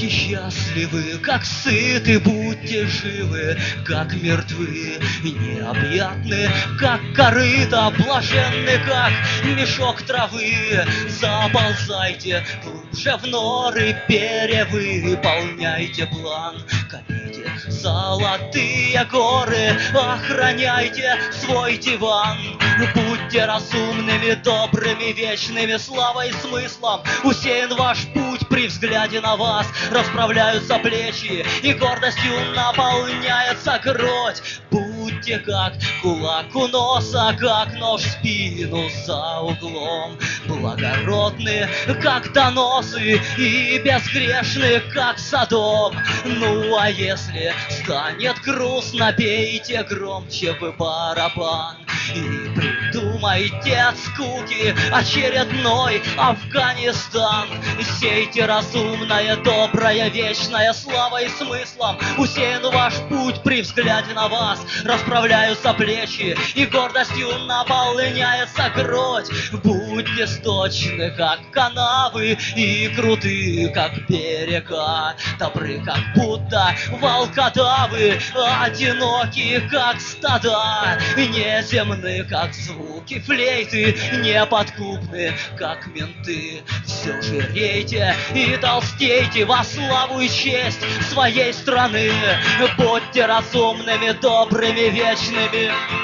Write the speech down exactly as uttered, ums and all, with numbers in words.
счастливы, как сыты, будьте живы, как мертвы, необъятны, как корыто, блаженны, как мешок травы. Заползайте глубже в норы, перевыполняйте план, копите золотые горы, охраняйте свой диван. Будьте разумными, добрыми, вечными, славой и смыслом усеян ваш путь. При взгляде на вас расправляются плечи, и гордостью наполняется грудь. Будьте как кулак у носа, как нож в спину за углом. Благородны, как доносы, и безгрешны, как Содом. Ну а если станет грустно, бейте громче в барабан. И придумайте от скуки очередной Афганистан. Сейте разумное, доброе, вечное, славой и смыслом усеян ваш путь. При взгляде на вас расправляются плечи, и гордостью наполняется грудь. Будьте сточны, как канавы, и круты, как берега. Добры, как будто волкодавы, одиноки, как стада. Неземны, как звуки флейты, неподкупны, как менты. Все жирейте и толстейте во славу и честь своей страны. Будьте разумными, добрыми, вечными.